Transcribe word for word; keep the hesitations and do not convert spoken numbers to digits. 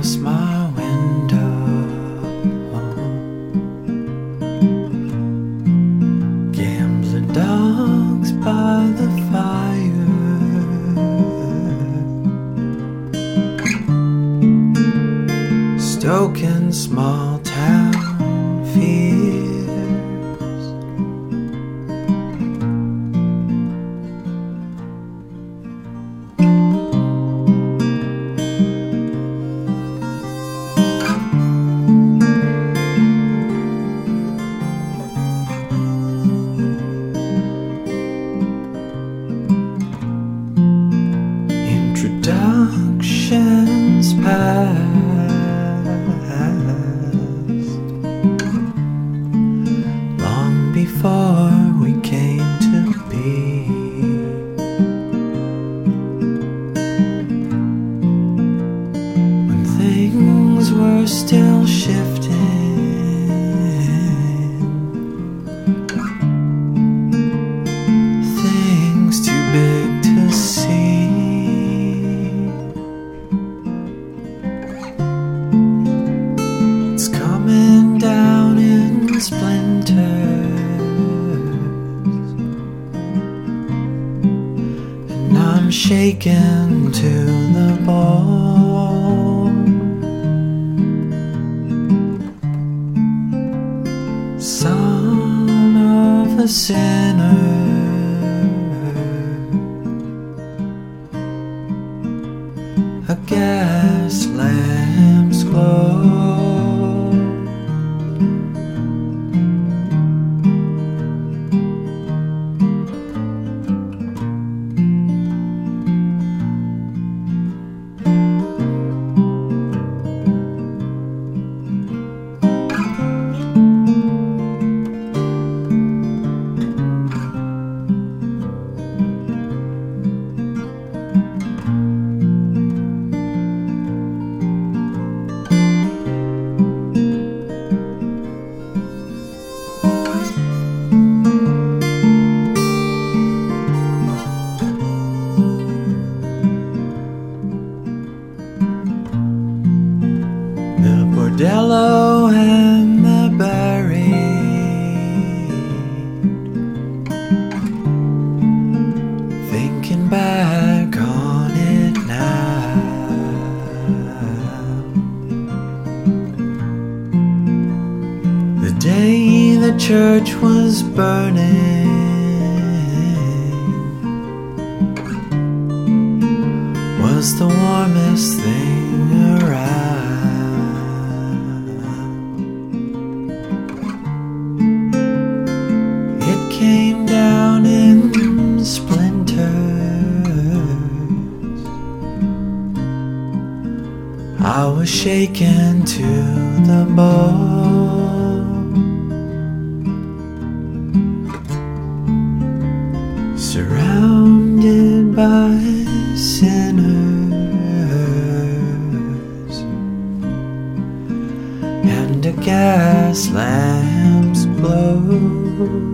across my window, gambling dogs by the fire, stoking small town fears. Introductions past, long before we came to be. When things were still shifting, things too big to see. Down in splinters, and I'm shaken to the bone. Son of a sinner, a gas lamp's glow. Bordello and the buried, thinking back on it now. The day the church was burning was the warmest thing around. Came down in splinters, I was shaken to the bone, surrounded by sinners, and a gas lamp's glow.